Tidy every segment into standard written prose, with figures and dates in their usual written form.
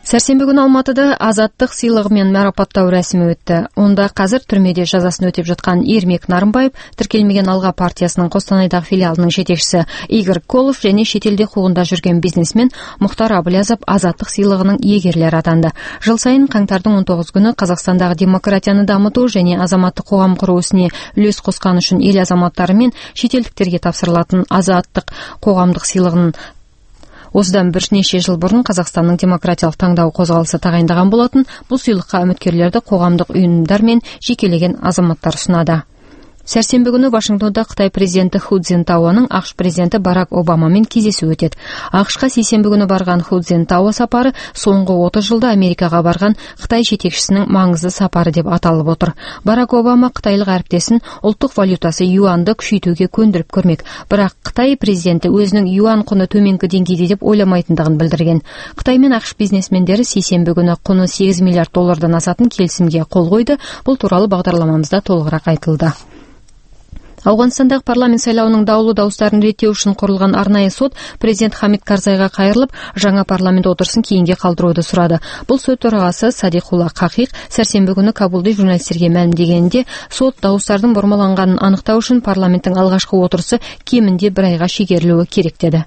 Сәрсенбі күні Алматыда азаттық сыйлығымен марапаттау рәсімі өтті. Онда қазір түрмеде жазасын өтеп жатқан Ермек Нарымбаев, тіркелмеген Алға партиясының Қостанайдағы филиалының жетекшісі Игорь Колов және шетелде қуғында жүрген бизнесмен Мұхтар Абылязов азаттық сыйлығының иегерлері атанды. Жыл сайын қаңтардың 19 күні Қазақстандағы демократияны дамыту және азаматтық қоғам құру ісіне үлес қосқаны үшін ел азаматтары мен шетелдіктерге тапсырылатын азаттық қоғамдық сыйлығын осыдан бірнеше жыл бұрын Қазақстанның демократиялық таңдау қозғалысы тағайындаған болатын. Бұл сыйлыққа үміткерлерді қоғамдық ұйымдар мен жекелеген азаматтар ұсынады. Сәрсенбі күні Вашингтонда Қытай президенті Ху Цзиньтаоның ақш президенті Барак Обамамен кездесу өтеді. ақш-қа сейсенбі күні барған Ху Цзиньтао сапары соңғы 30 жылда Америкаға барған Қытай жетекшісінің маңызды сапары деп аталып отыр. Барак Обама қытайлық әріптесін ұлттық валютасы юанды күшейтуге көндіріп көрмек. Бірақ Қытай президенті өзінің юан құны төменгі деңгейде деп ойламайтындығын білдірген. Қытай мен ақш бизнесмендері сейсенбі күні құны $8 миллиард асатын келісімге қол қойды. Бұл туралы бағдарламамызда толығырақ айтылды. Ауғанстандағы парламент сайлауының даулы дауыстарын реттеу үшін құрылған арнайы сот президент Хамид Карзайға қайырылып, жаңа парламент отырысын кейінге қалдыруды сұрады. Бұл сот төрағасы Садиқулла Қақиқ сәрсенбі күні Кабулде журналистерге мәлімдегенде, сот дауыстардың бұрмаланғанын анықтау үшін парламенттің алғашқы отырысы кемінде 1 айға шегерілуі керек деді.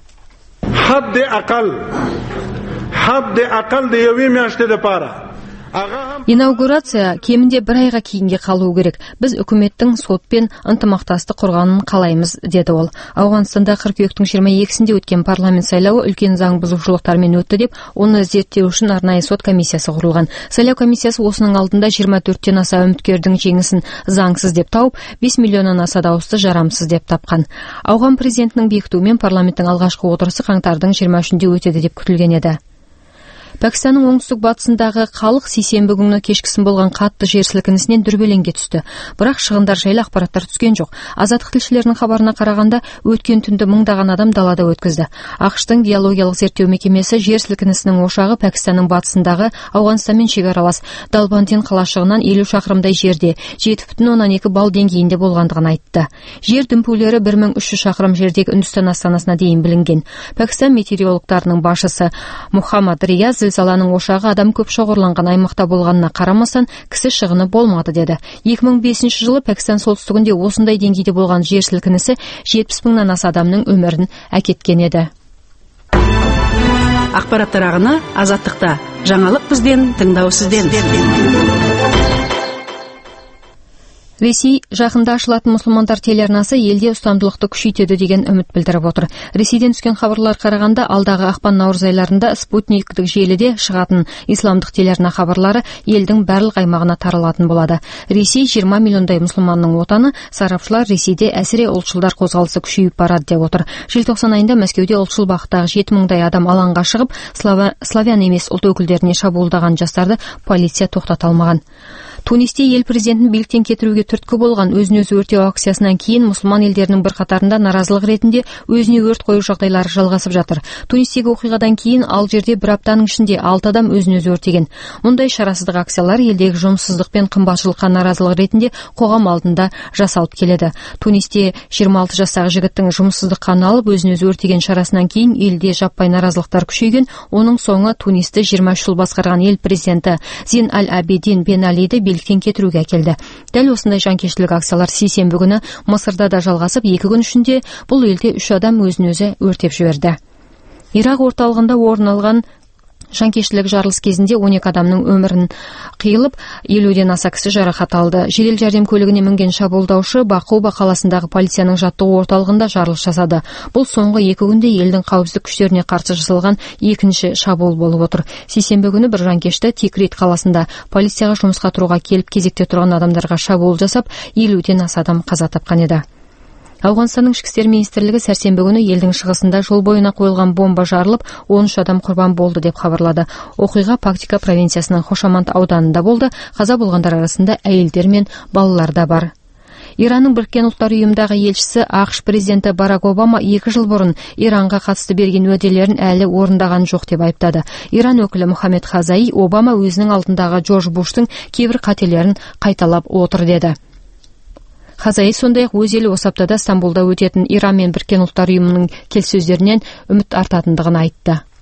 Хадде ақал дейеуі мяшты де пара. Инаугурация кемінде 1 айға кейінге қалуы керек. Біз үкіметтің сотпен ынтымақтастық құрғанын қалаймыз, деді ол. Ауғанстанда қыркүйектің 22-сінде өткен парламент сайлауы үлкен заң бұзушылықтармен өтті деп, оны зерттеу үшін арнайы сот комиссиясы құрылған. Сайлау комиссиясы осының алдында 24-тен аса үміткердің жеңісін заңсыз деп тауып, 5 миллионнан аса дауысты жарамсыз деп тапқан. Ауған президентінің бекітуімен парламенттің алғашқы отырысы қаңтардың 23-інде өтеді деп күтілген еді. Пәкістанның оңтүстік батысындағы халық сейсенбі күні кешкісін болған қатты жер сілкінісінен дүрбелеңге түсті. Бірақ шығындар жайлы ақпараттар түскен жоқ. Азаттық тілшілерінің хабарына қарағанда, өткен түнді мыңдаған адам далада өткізді. ақш-тың геологиялық зерттеу мекемесі жер сілкінісінің ошағы Пәкістанның батысындағы Ауғанстанмен шекаралас Далбантин қалашығынан 50 шақырымдай жерде 7,2 балл деңгейінде болғандығын айтты. Жер дүмпулері 1300 шақырым жердегі Үндістан астанасына дейін білінген. Пәкістан метеорологтарының басшысы Мухаммад Рияз зілзаланың ошағы адам көп шоғырланған аймақта болғанына қарамастан кісі шығыны болмады деді. 2005 жылы Пәкістан солтүстігінде осындай деңгейде болған жер сілкінісі 70 мыңнан аса адамның өмірін әкеткен еді. Ақпараттар ағыны азаттықта. Жаңалық бізден, тыңдау сізден. Ресей жақында ашылатын мұсылмандар телеарнасы елде ұстамдылықты күшейтеді деген үміт білдіріп отыр. Ресейден түскен хабарлар қарағанда, алдағы ақпан-наурыз айларында спутниктік желіде шығатын исламдық телеарна хабарлары елдің барлық аймағына таралатын болады. Ресей 20 миллиондай мұсылманның отаны, сарапшылар Ресейде әсіре ұлтшылдар қозғалысы күшейіп барады деп отыр. Желтоқсан айында Мәскеуде ұлтшыл бағыттағы 7 мыңдай адам алаңға шығып, славян емес ұлт өкілдеріне шабуылдаған жастарды полиция тоқтата алмаған. Тунисте ел президентін биліктен кетіруге түрткі болған өзін-өзі өртеу акциясынан кейін мұсылман елдерінің бірқатарында наразылық ретінде өзіне өрт қою жағдайлары жалғасып жатыр. Тунистегі оқиғадан кейін Алжирде бір аптаның ішінде 6 адам өзін-өзі өртеген. Мұндай шарасыздық акциялар елдегі жұмыссыздық пен қымбатшылыққа наразылық ретінде қоғам алдында жасалып келеді. Тунисте 26 жастағы жігіттің жұмыссыздыққа налып өзін-өзі өртеген шарасынан кейін елде жаппай наразылықтар күшейген. Оның соңы Тунисті 23 жыл басқарған ел президенті Зин Аль-Абидин Бен Алиді биліктен кетіруге әкелді. Дәл осындай жанкештілік акциялар сейсенбі күні Мысырда да жалғасып, 2 күн ішінде бұл елде 3 адам өзін-өзі өртеп жіберді. Ирақ орталығында орын алған жанкештілік жарылыс кезінде 12 адамның өмірін қиылып, 50-ден аса кісі жарақат алды. Жедел жәрдем көлігіне мінген шабуылдаушы Бақуба қаласындағы полицияның жаттығу орталығында жарылыс жасады. Бұл соңғы 2 күнде елдің қауіпсіздік күштеріне қарсы жасалған екінші шабуыл болып отыр. Сейсенбі күні бір жанкешті Тикрит қаласында полицияға жұмысқа тұруға келіп кезекте тұрған адамдарға шабуыл жасап, 50-ден аса адам қаза тапқан еді. Ауғанстанның ішкі істер министрлігі сәрсенбі күні елдің шығысында жол бойына қойылған бомба жарылып, 13 адам құрбан болды деп хабарлады. Оқиға Пактика провинциясының Хошаманд ауданында болды. Қаза болғандар арасында әйелдер мен балалар да бар. Иранның Біріккен ұлттар ұйымындағы елшісі ақш президенті Барак Обама 2 жыл бұрын Иранға қатысты берген уәделерін әлі орындаған жоқ деп айыптады. Иран өкілі Мухаммед Хазаи Обама өзінің алдындағы Джордж Буштың кейбір қателерін қайталап отыр деді. Хазаи сондай-ақ өз елі осы аптада Стамбулда өтетін Иран мен Біріккен ұлттар ұйымының келіссөздерінен үміт артатындығын айтты.